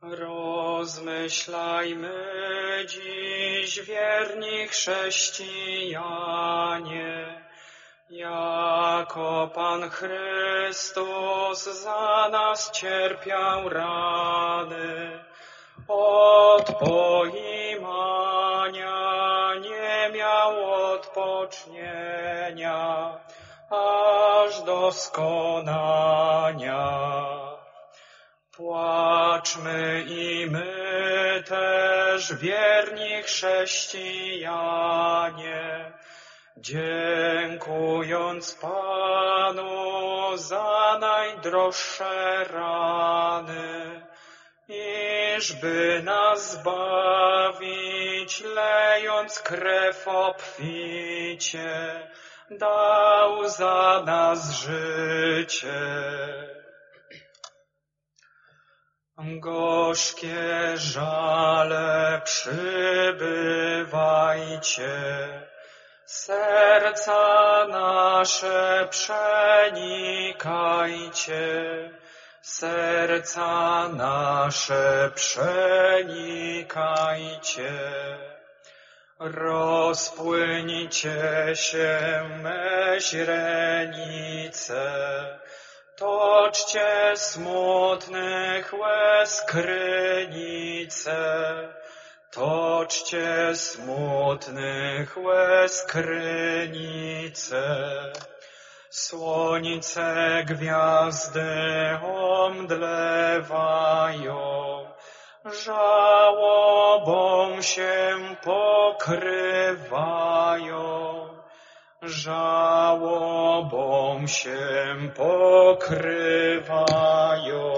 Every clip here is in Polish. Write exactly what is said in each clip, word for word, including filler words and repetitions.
Rozmyślajmy dziś, wierni chrześcijanie, jako Pan Chrystus za nas cierpiał rany, od poimania nie miał odpocznienia, aż do skonania. Płaczmy i my też, wierni chrześcijanie, dziękując Panu za najdroższe rany, iżby nas zbawić, lejąc krew obficie, dał za nas życie. Gorzkie żale przybywajcie, serca nasze przenikajcie, serca nasze przenikajcie. Rozpłyńcie się me źrenice, toczcie smutnych łez krynice, toczcie smutnych łez krynice. Słońce, gwiazdy omdlewają, żałobą się pokrywają, żałobą się pokrywają.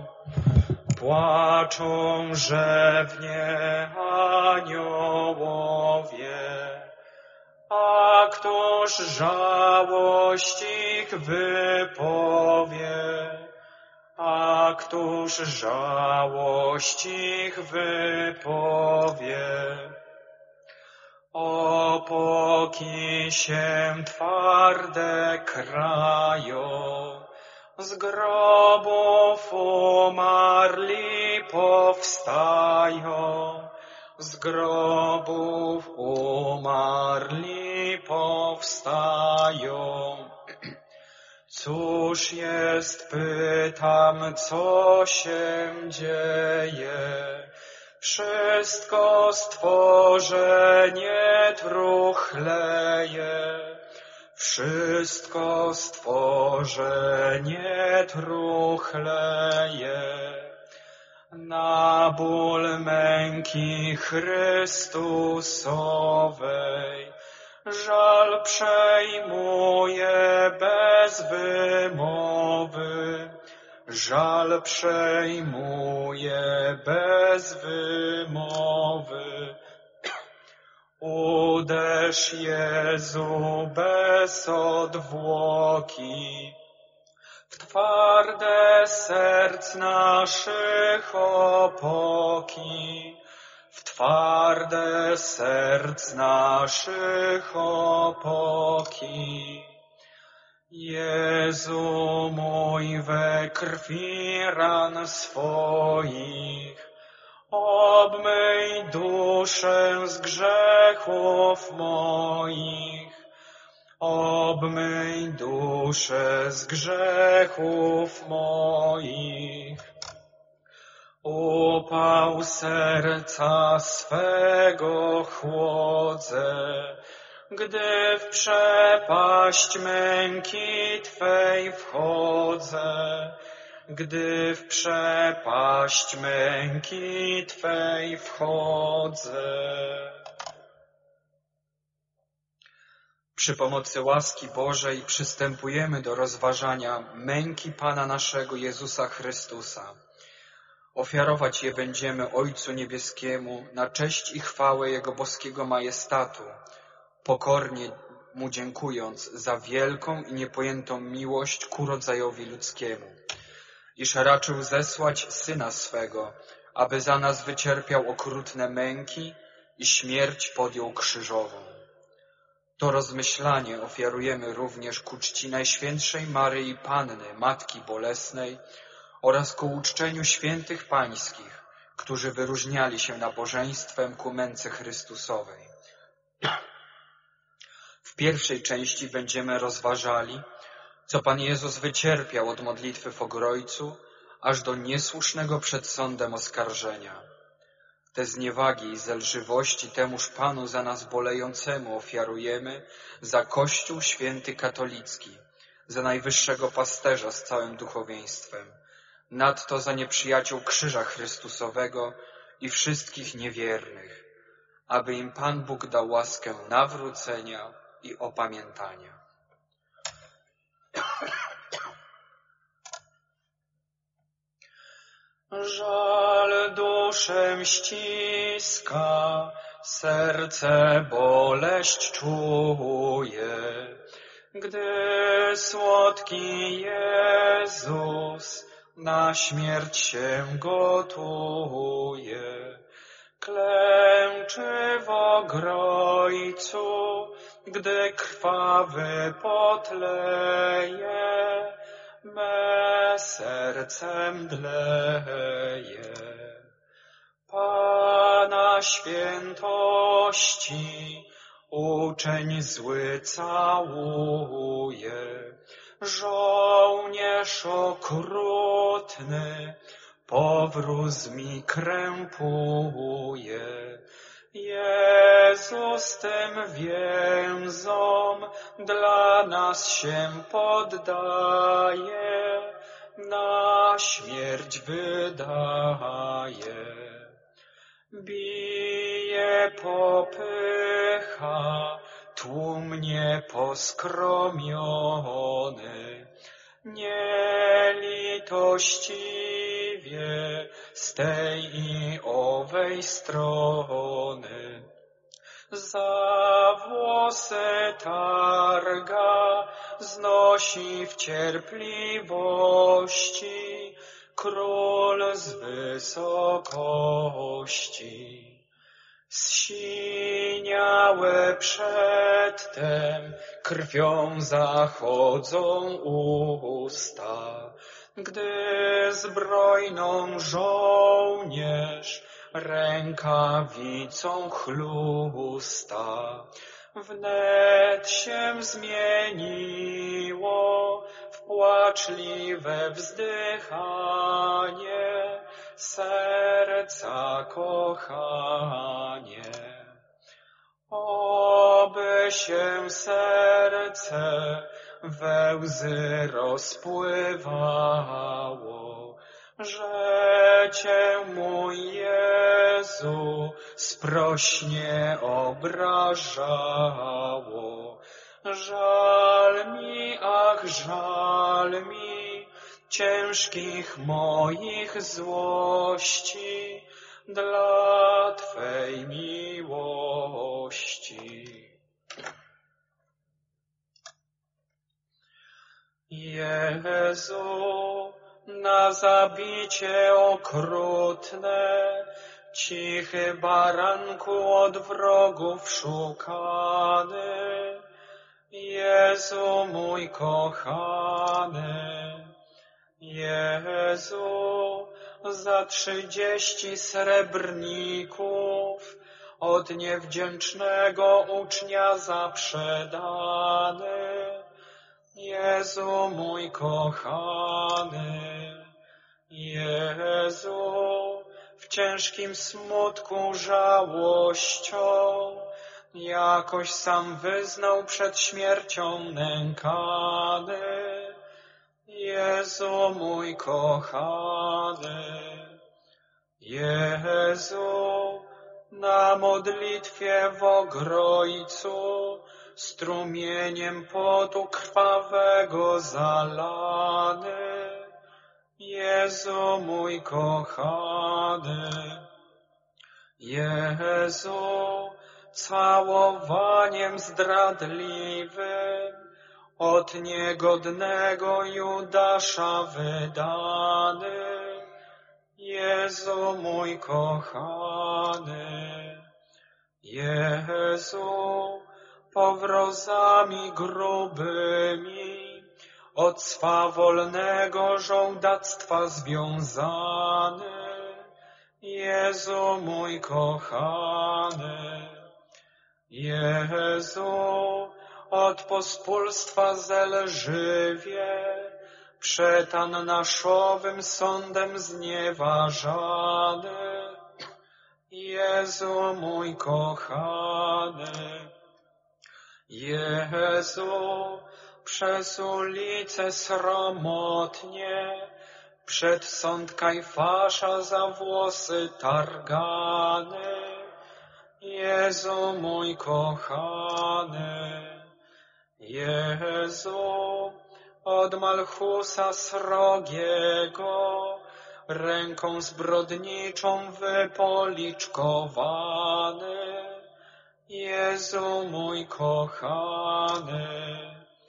Płaczą rzewnie aniołowie, a któż żałość ich wypowie? A któż żałość ich wypowie? Opoki się twarde krają, z grobów umarli powstają, z grobów umarli powstają. Cóż jest, pytam, co się dzieje? Wszystko stworzenie truchleje, wszystko stworzenie truchleje. Na ból męki Chrystusowej żal przejmuje bez wymowy, żal przejmuje bez wymowy. Uderz, Jezu, bez odwłoki w twarde serc naszych opoki, w twarde serc naszych opoki. Jezu mój, we krwi ran swoich obmyj duszę z grzechów moich, obmyj duszę z grzechów moich. Upał serca swego chłodzę, gdy w przepaść męki Twej wchodzę, gdy w przepaść męki Twej wchodzę. Przy pomocy łaski Bożej przystępujemy do rozważania męki Pana naszego Jezusa Chrystusa. Ofiarować je będziemy Ojcu Niebieskiemu na cześć i chwałę Jego boskiego majestatu, pokornie Mu dziękując za wielką i niepojętą miłość ku rodzajowi ludzkiemu, iż raczył zesłać Syna swego, aby za nas wycierpiał okrutne męki i śmierć podjął krzyżową. To rozmyślanie ofiarujemy również ku czci Najświętszej Maryi Panny, Matki Bolesnej, oraz ku uczczeniu świętych pańskich, którzy wyróżniali się nabożeństwem ku męce Chrystusowej. W pierwszej części będziemy rozważali, co Pan Jezus wycierpiał od modlitwy w Ogrojcu, aż do niesłusznego przed sądem oskarżenia. Te zniewagi i zelżywości temuż Panu za nas bolejącemu ofiarujemy za Kościół Święty Katolicki, za najwyższego pasterza z całym duchowieństwem, nadto za nieprzyjaciół krzyża Chrystusowego i wszystkich niewiernych, aby im Pan Bóg dał łaskę nawrócenia i opamiętania. Żal duszę ściska, serce boleść czuje, gdy słodki Jezus na śmierć się gotuje. Klęczy w Ogrojcu, gdy krwawy potleje, me serce mdleje. Pana świętości uczeń zły całuje, żołnierz okrutny powróz mi krępuje. Jezus tym więzom dla nas się poddaje, na śmierć wydaje. Bije popycha, tłum nieposkromiony, nielitościwie z tej i owej strony. Za włosy targa, znosi w cierpliwości król z wysokości. Zsiniałe przedtem krwią zachodzą usta, gdy zbrojną żołnierz rękawicą chlusta. Wnet się zmieniło w płaczliwe wzdychanie serca kochanie. Oby się serce we łzy rozpływało, że Cię, mój Jezu, sprośnie obrażało. Żal mi, ach, żal mi ciężkich moich złości dla Twej miłości. Jezu, na zabicie okrutne, cichy baranku od wrogów szukany, Jezu mój kochany, Jezu, za trzydzieści srebrników od niewdzięcznego ucznia zaprzedany, Jezu mój kochany, Jezu, w ciężkim smutku żałością jakoś sam wyznał przed śmiercią nękany, Jezu mój kochany, Jezu, na modlitwie w Ogrojcu strumieniem potu krwawego zalany, Jezu mój kochany, Jezu, całowaniem zdradliwym od niegodnego Judasza wydany, Jezu mój kochany, Jezu, powrozami grubymi od swawolnego żołdactwa związany, Jezu mój kochany, Jezu, od pospólstwa zelżywie, przed naszowym sądem znieważany. Jezu mój kochany, Jezu, przez ulice sromotnie, przed sąd Kajfasza za włosy targany. Jezu mój kochany, Jezu, od Malchusa srogiego, ręką zbrodniczą wypoliczkowany. Jezu mój kochany,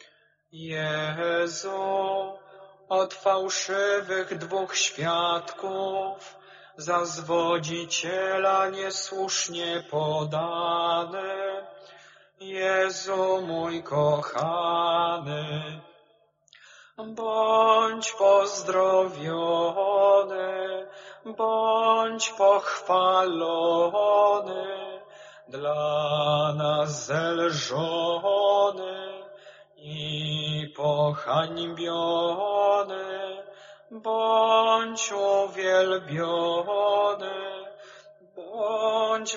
Jezu, od fałszywych dwóch świadków, za zwodziciela niesłusznie podany. Jezu mój kochany, bądź pozdrowiony, bądź pochwalony, dla nas zelżony i pohańbiony, bądź uwielbiony, bądź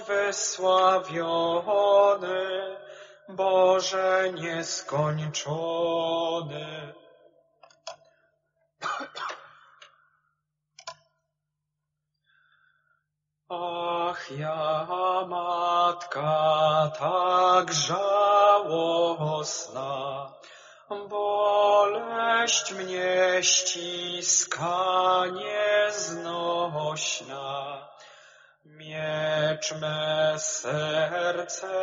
wysławiony, Boże nieskończony. Ach, ja matka tak żałosna, boleść mnie ściska nieznośna, miecz me serce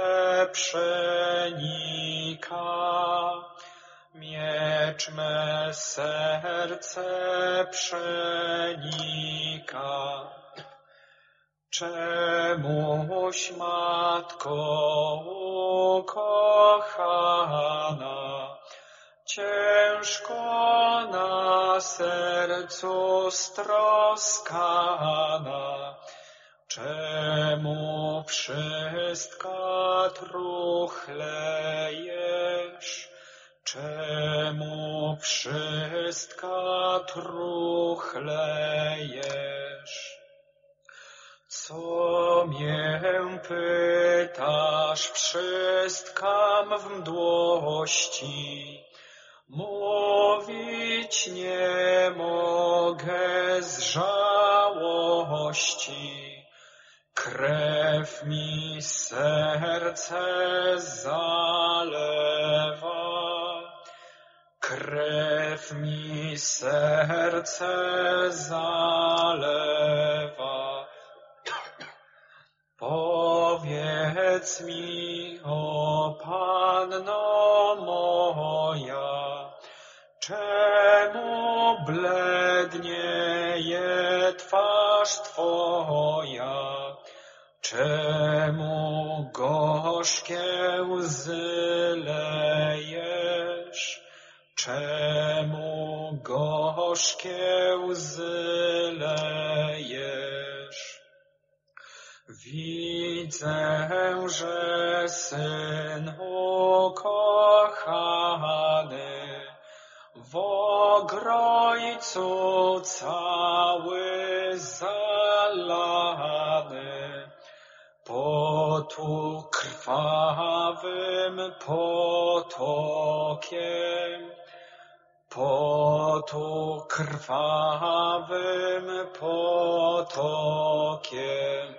przenika, miecz me serce przenika. Czemuś, Matko ukochana, ciężko na sercu stroskana, czemu wszystka truchlejesz, czemu wszystka truchlejesz? Co mię pytasz, wszystkam w mdłości, mówić nie mogę z żałości. Krew mi serce zalewa, krew mi serce zalewa. Powiedz mi, o Panno moja, czemu blednieje twarz Twoja, czemu gorzkie łzy lejesz, czemu gorzkie łzy lejesz? Widzę, że Syn ukochany w Ogrojcu cały zalany, potu krwawym potokiem, potu krwawym potokiem.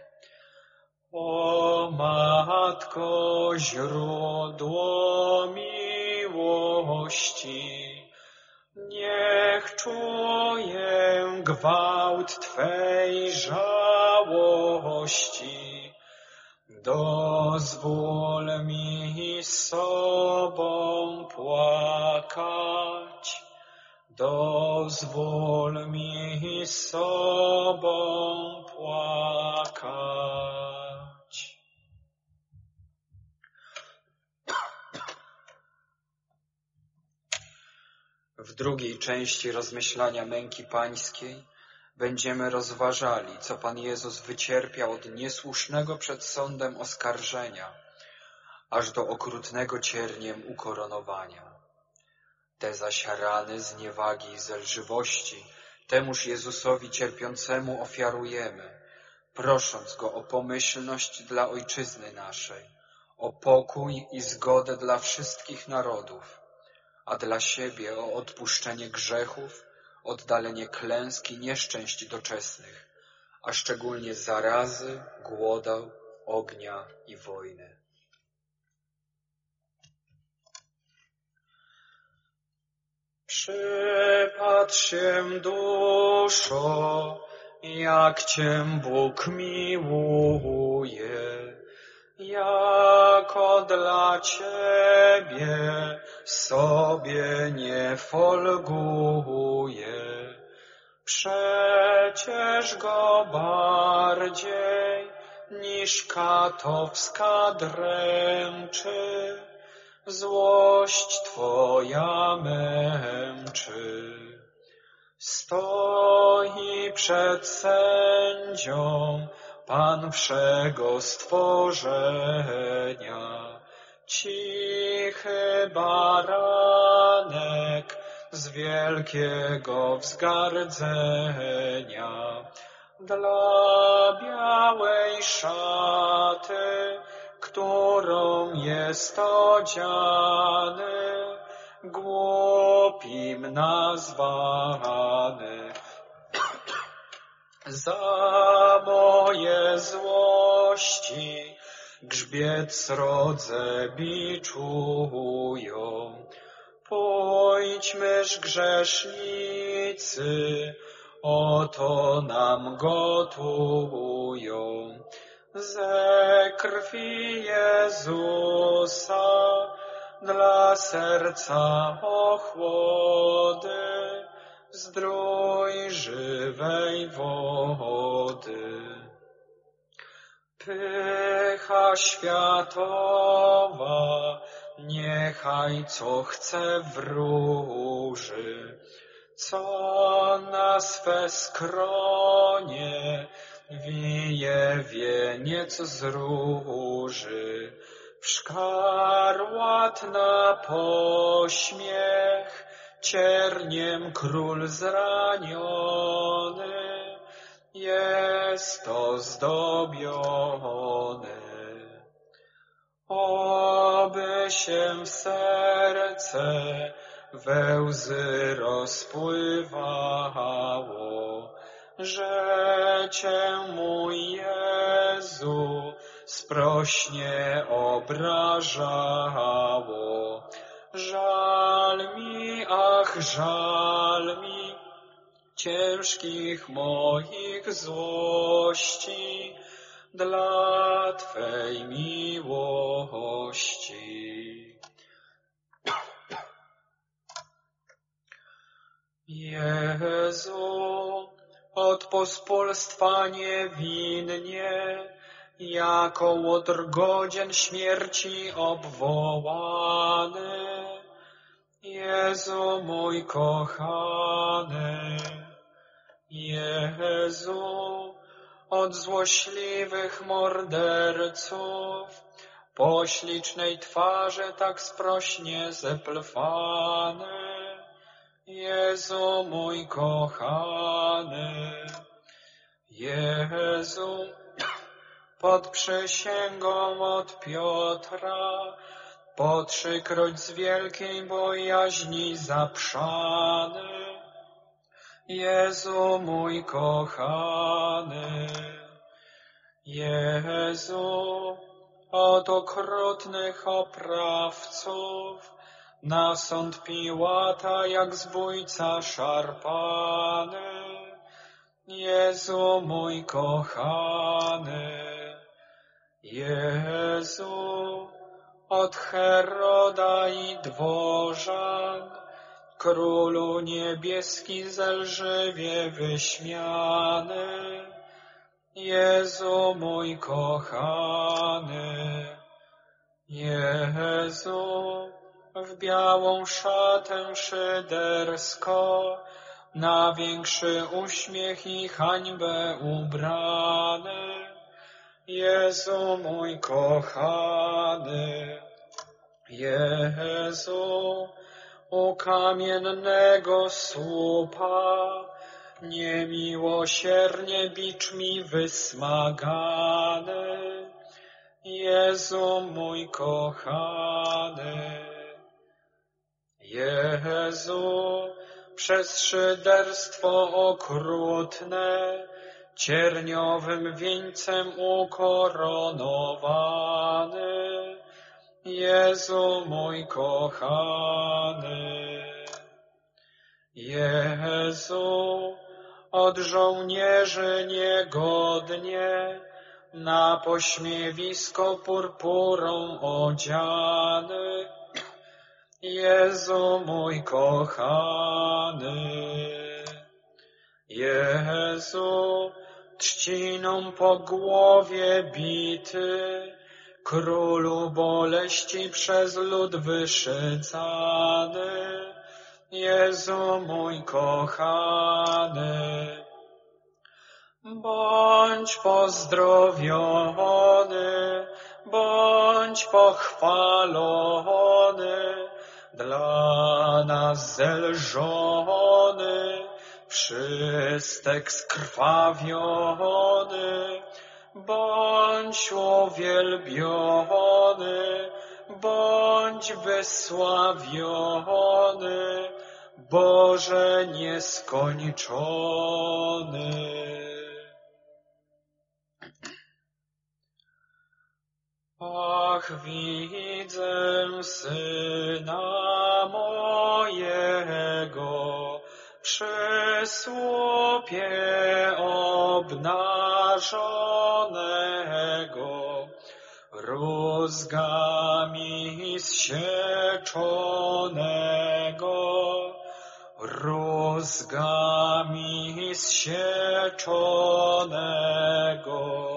O Matko, źródło miłości, niech czuję gwałt Twej żałości. Dozwól mi z sobą płakać, dozwól mi z sobą płakać. W drugiej części rozmyślania męki pańskiej będziemy rozważali, co Pan Jezus wycierpiał od niesłusznego przed sądem oskarżenia, aż do okrutnego cierniem ukoronowania. Te zaś rany zniewagi i zelżywości temuż Jezusowi cierpiącemu ofiarujemy, prosząc Go o pomyślność dla Ojczyzny naszej, o pokój i zgodę dla wszystkich narodów, a dla siebie o odpuszczenie grzechów, oddalenie klęsk i nieszczęść doczesnych, a szczególnie zarazy, głodu, ognia i wojny. Przypatrz się, duszo, jak Cię Bóg miłuje, jako dla Ciebie sobie nie folguje. Przecież Go bardziej niż katowska dręczy, złość Twoja męczy. Stoi przed sędzią Pan wszego stworzenia, cichy baranek z wielkiego wzgardzenia. Dla białej szaty, którą jest odziany, głupim nazwany. Za moje złości grzbiet srodze biczują. Pójdźmyż, grzesznicy, oto nam gotują. Ze krwi Jezusa dla serca ochłody, zdrój żywej wody. Pycha światowa niechaj co chce wróży, co na swe skronie wije wieniec z róży. W szkarłat na pośmiech cierniem król zraniony jest ozdobiony. Oby się w serce we łzy rozpływało, że Cię, mój Jezu, sprośnie obrażało. Żal mi, ach, żal mi ciężkich moich złości dla Twej miłości. Jezu, od pospólstwa niewinnie, jako łotr godzien śmierci obwołany. Jezu mój kochany, Jezu, od złośliwych morderców, po ślicznej twarzy tak sprośnie zeplwany. Jezu mój kochany, Jezu, pod przysięgą od Piotra, po trzykroć z wielkiej bojaźni zaprzany. Jezu mój kochany, Jezu, od okrutnych oprawców, na sąd Piłata jak zbójca szarpany. Jezu mój kochany, Jezu, od Heroda i dworzan, Królu niebieski zelżywie wyśmiany. Jezu mój kochany, Jezu, w białą szatę szydersko na większy uśmiech i hańbę ubrany. Jezu mój kochany, Jezu, u kamiennego słupa, niemiłosiernie bicz mi wysmagany. Jezu mój kochany, Jezu, przez szyderstwo okrutne, cierniowym wieńcem ukoronowany. Jezu mój kochany, Jezu, od żołnierzy niegodnie, na pośmiewisko purpurą odziany. Jezu mój kochany, Jezu, trzciną po głowie bity, królu boleści przez lud wyszydzany. Jezu mój kochany, bądź pozdrowiony, bądź pochwalony, dla nas zelżony, wszystek skrwawiony. Bądź uwielbiony, bądź wysławiony, Boże nieskończony. Ach, widzę Syna mojego przy słupie obnażonego, rózgami zsieczonego, rózgami zsieczonego.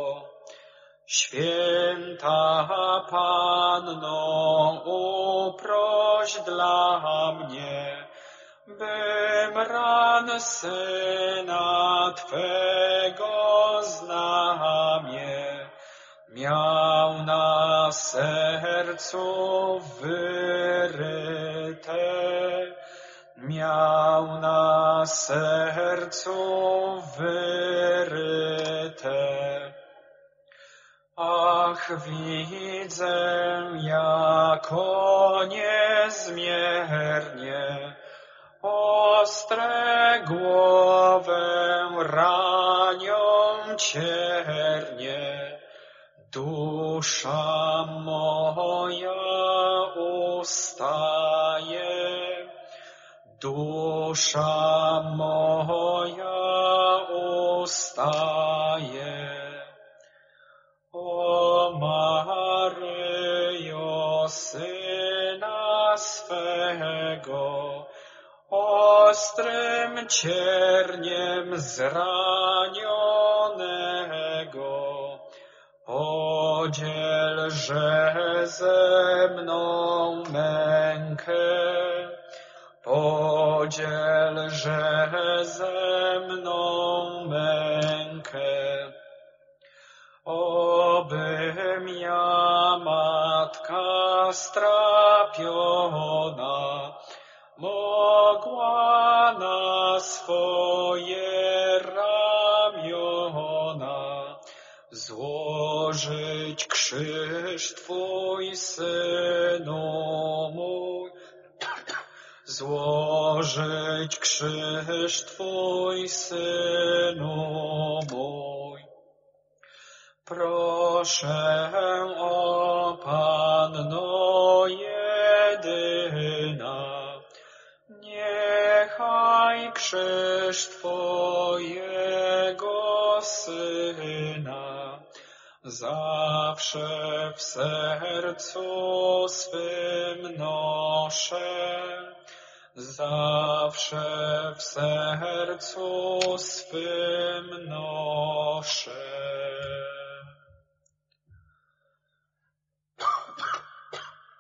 Święta Panno, uproś dla mnie, bym ran Syna Twego znamie miał na sercu wyryte, miał na sercu wyryte. Ach, widzę, jako niezmiernie ostre głowę ranią ciernie, dusza moja ustaje, dusza moja ustaje. O Maryjo, Syna swego, ostrym cierniem zranionego, podzielże ze mną mękę, podzielże ze mną mękę. Obym ja, Matka strapiona, mogła na swoje ramiona złożyć krzyż Twój, Synu mój, złożyć krzyż Twój, Synu mój. Proszę o Panno jedyna, niechaj krzyż Twojego Syna zawsze w sercu swym noszę, zawsze w sercu swym noszę.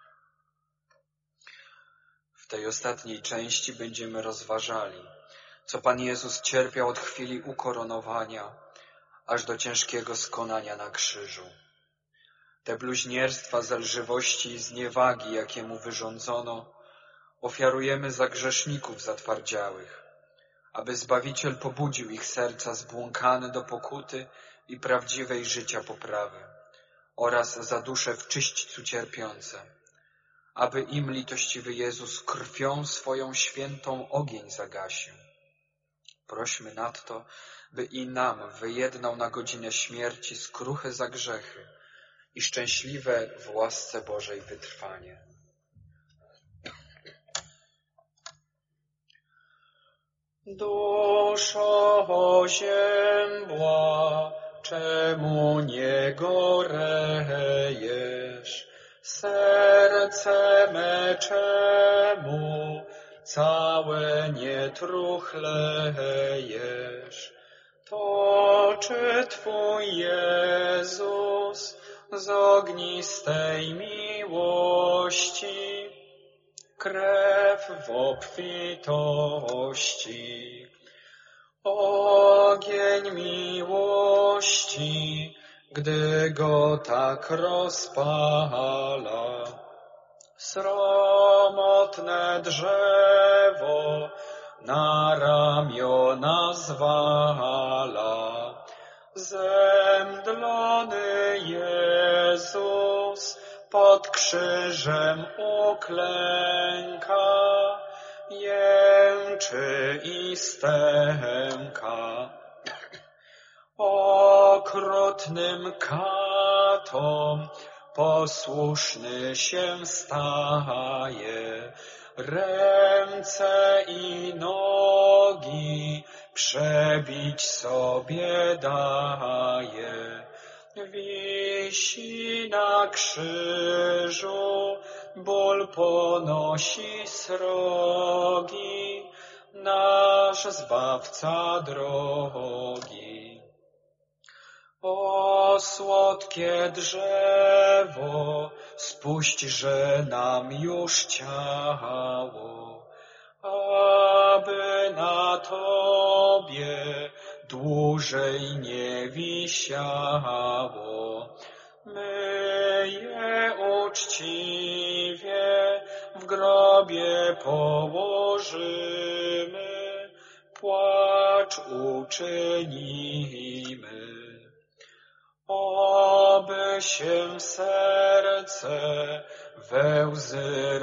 W tej ostatniej części będziemy rozważali, co Pan Jezus cierpiał od chwili ukoronowania, aż do ciężkiego skonania na krzyżu. Te bluźnierstwa, zelżywości i zniewagi, jakie Mu wyrządzono, ofiarujemy za grzeszników zatwardziałych, aby Zbawiciel pobudził ich serca zbłąkane do pokuty i prawdziwej życia poprawy oraz za dusze w czyśćcu cierpiące, aby im litościwy Jezus krwią swoją świętą ogień zagasił. Prośmy nadto, by i nam wyjednał na godzinę śmierci skruchy za grzechy i szczęśliwe w łasce Bożej wytrwanie. Duszo oziębła, czemu nie gorejesz? Serce me czemu całe nie truchlejesz? To czy Twój Jezus z ognistej miłości krew w obfitości, ogień miłości, gdy go tak rozpala, sromotne drzewo na ramiona zwala. Zemdlony Jezus pod krzyżem uklęka, jęczy i stęka. Okrutnym katom posłuszny się staje, ręce i nogi przebić sobie daje. Wisi na krzyżu, ból ponosi srogi, nasz Zbawca drogi. O słodkie drzewo, spuśćże nam już ciało, aby na Tobie dłużej nie wisiało. My je uczciwie w grobie położymy, płacz uczynimy. Oby się serce we łzy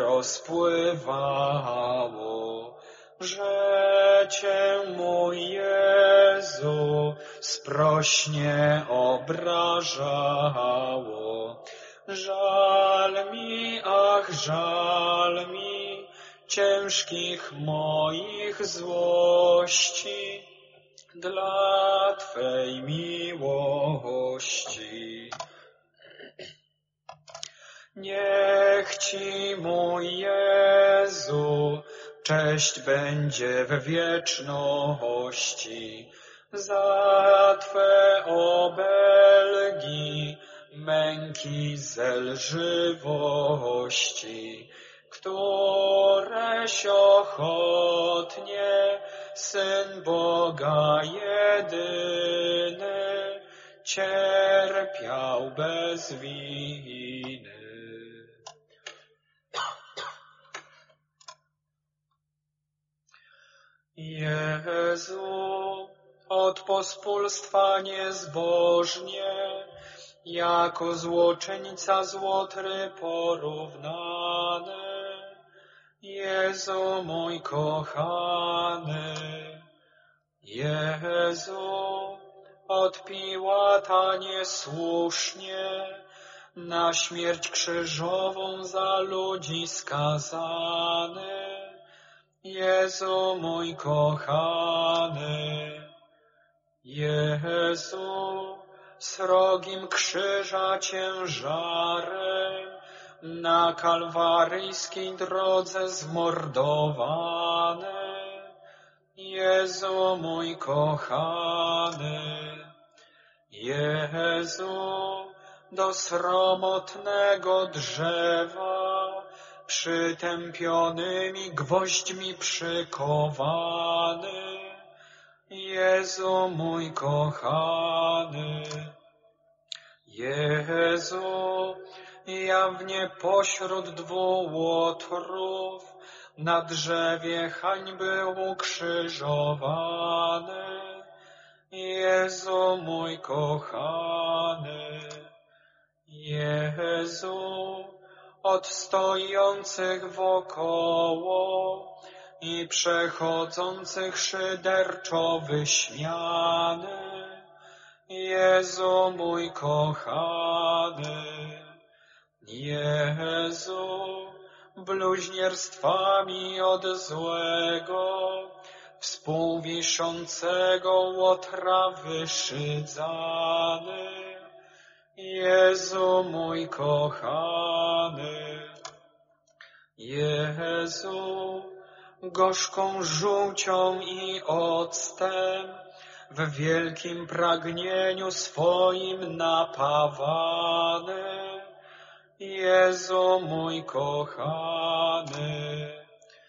rozpływało, że Cię, mój Jezu, sprośnie obrażało. Żal mi, ach, żal mi ciężkich moich złości dla Twej miłości. Niech Ci, mój Jezu, cześć będzie w wieczności za Twe obelgi, męki zelżywości, któreś ochotnie Syn Boga jedyny cierpiał bez winy. Jezu, od pospólstwa niezbożnie, jako złoczyńca z Łotry porównany. Jezu mój kochany, Jezu, od Piłata niesłusznie, na śmierć krzyżową za ludzi skazany. Jezu mój kochany, Jezu, srogim krzyża ciężarem, na kalwaryjskiej drodze zmordowany. Jezu mój kochany, Jezu, do sromotnego drzewa przytępionymi gwoźdźmi przykowany. Jezu mój kochany. Jezu, jawnie pośród dwóch łotrów na drzewie hańby ukrzyżowany. Jezu mój kochany. Jezu, od stojących wokoło i przechodzących szyderczo wyśmiany. Jezu mój kochany. Jezu, bluźnierstwami od złego, współwiszącego łotra wyszydzany. Jezu mój kochany. Jezu, gorzką żółcią i octem w wielkim pragnieniu swoim napawany. Jezu mój kochany.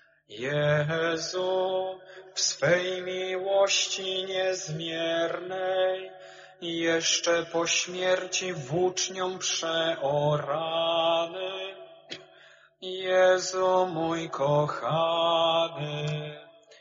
Jezu, w swej miłości niezmiernej jeszcze po śmierci włócznią przeorany. Jezu mój kochany.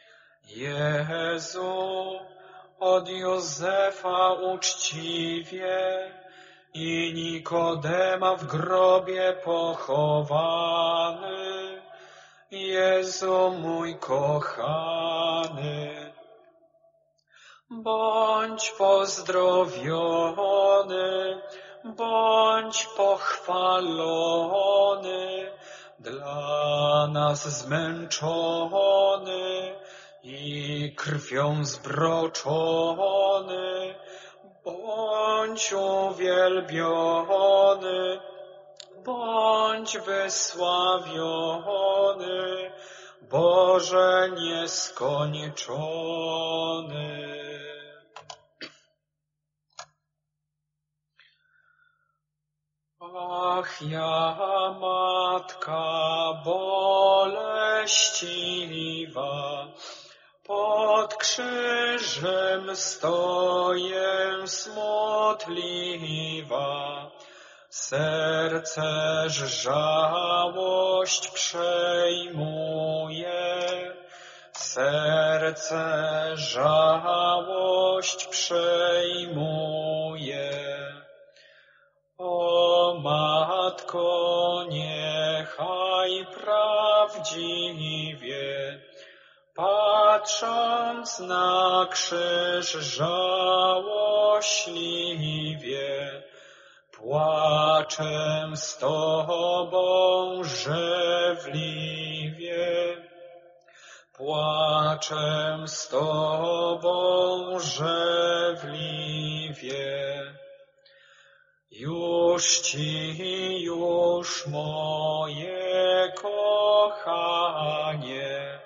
Jezu, od Józefa uczciwie i Nikodema w grobie pochowany. Jezu mój kochany. Bądź pozdrowiony, bądź pochwalony, dla nas zmęczony i krwią zbroczony. Bądź uwielbiony, bądź wysławiony, Boże nieskończony. Ach, ja matka boleściwa, pod krzyżem stoję smutliwa, serce żałość przejmuje, serce żałość przejmuje. O Matko, niechaj prawdziwie, patrząc na krzyż żałośliwie, płaczem z Tobą żewliwie, płaczem z Tobą żewliwie. Już Ci, już moje kochanie,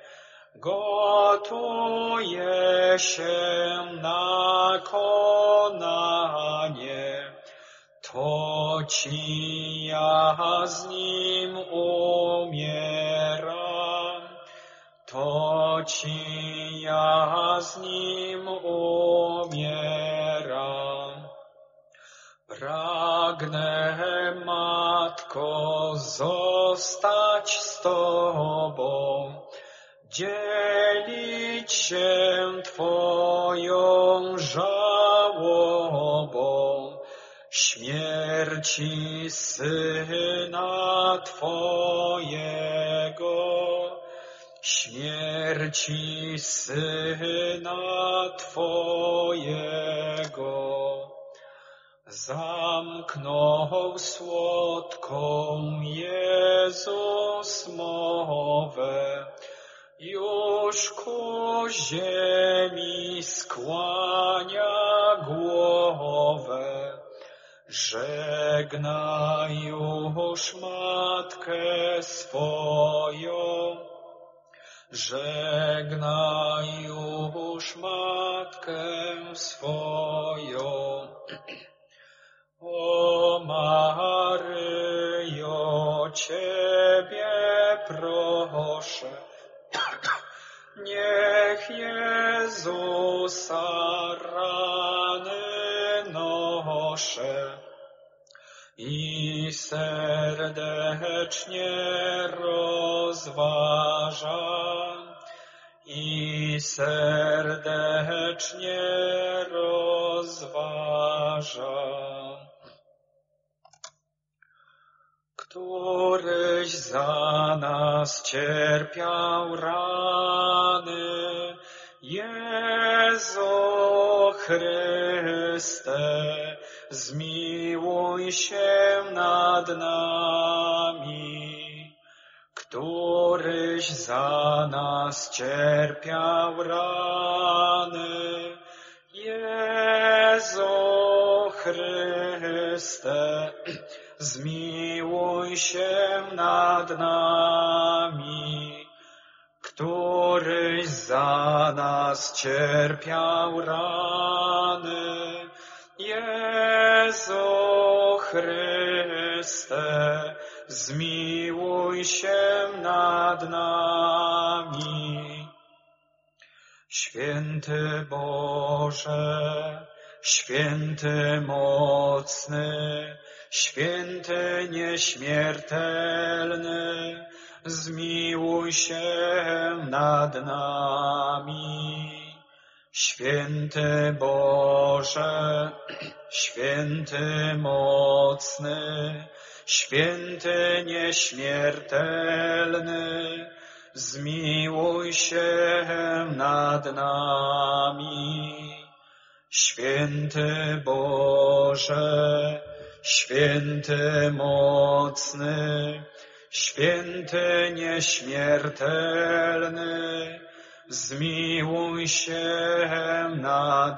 gotuje się na konanie. To Ci ja z Nim umieram, to Ci ja z Nim umieram. Pragnę, Matko, zostać z Tobą, dzielić się Twoją żałobą, śmierci Syna Twojego, śmierci Syna Twojego. Zamknął słodką Jezus mowę, już ku ziemi skłania głowę. Żegnaj już Matkę swoją, żegnaj już Matkę swoją. O Maryjo, Ciebie proszę, niech Jezus proszę i serdecznie rozważam, i serdecznie rozważam. Któryś za nas cierpiał rany, Jezu Chryste, zmiłuj się nad nami. Któryś za nas cierpiał rany, Jezu Chryste, zmiłuj się nad nami. Któryś za nas cierpiał rany, Jezu Chryste, zmiłuj się nad nami. Święty Boże, święty mocny, święty nieśmiertelny, zmiłuj się nad nami. Święty Boże, święty mocny, święty nieśmiertelny, zmiłuj się nad nami. Święty Boże, święty mocny, święty nieśmiertelny, zmiłuj się nad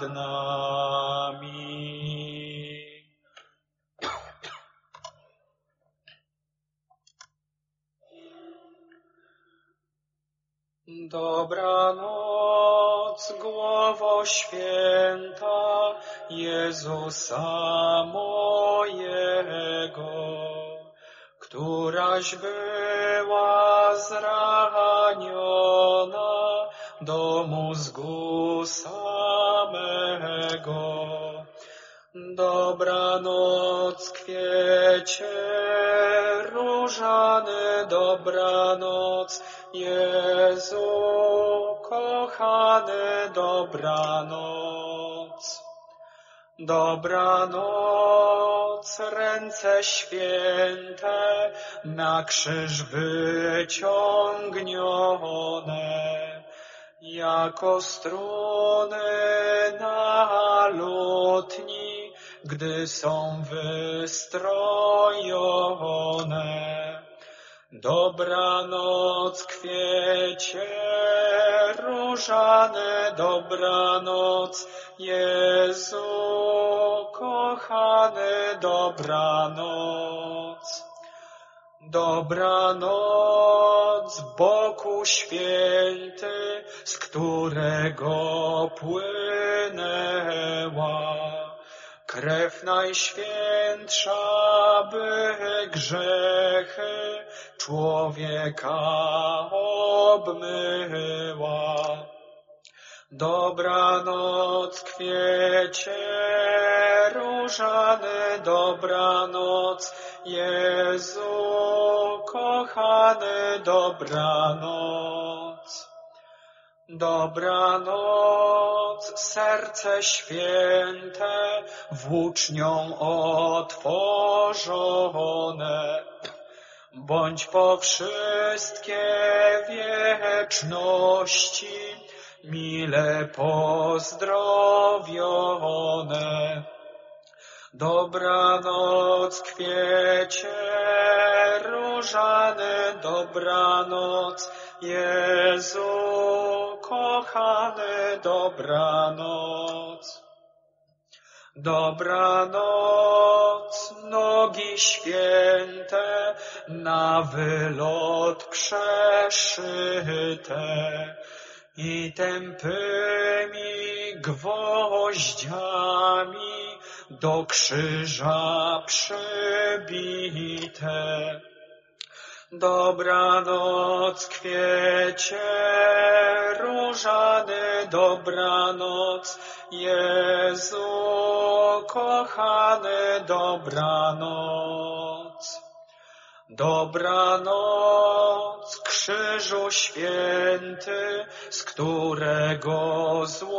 nami. Dobranoc, głowo święta Jezusa mojego, któraś była zraniona do mózgu samego. Dobranoc, kwiecie różany, dobranoc, Jezu kochany, dobranoc. Dobranoc, ręce święte na krzyż wyciągnione, jako struny na lutni, gdy są wystrojone. Dobranoc, kwiecie różane, dobranoc, Jezu kochany, dobranoc. Dobranoc, boku święty, z którego płynęła krew najświętsza, by grzechy człowieka obmyła. Dobranoc, kwiecie różany, dobranoc, Jezu kochany, dobranoc. Dobranoc, serce święte, włócznią otworzone, bądź po wszystkie wieczności mile pozdrowione. Dobranoc, kwiecie różany, dobranoc, Jezu kochany, dobranoc. Dobranoc, nogi święte, na wylot przeszyte i tępymi gwoździami do krzyża przybite. Dobranoc, kwiecie różany, dobranoc, Jezu kochany, dobranoc. Dobranoc, krzyżu święty, z którego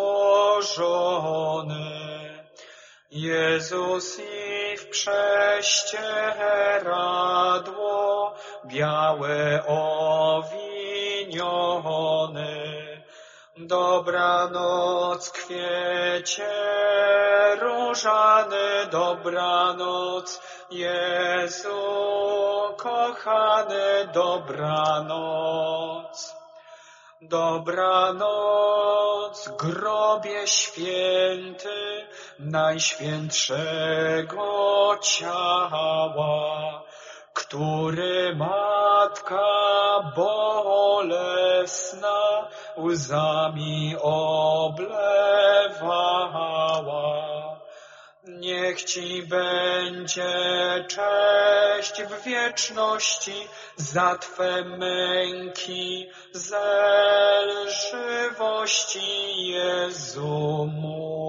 złożony Jezus i w prześcieradło białe owiniony. Dobranoc, kwiecie różany, dobranoc, Jezu kochany, dobranoc. Dobranoc, grobie święty, najświętszego ciała, który Matka bolesna łzami oblewała. Niech Ci będzie cześć w wieczności za Twe męki, zelżywości, Jezu mój.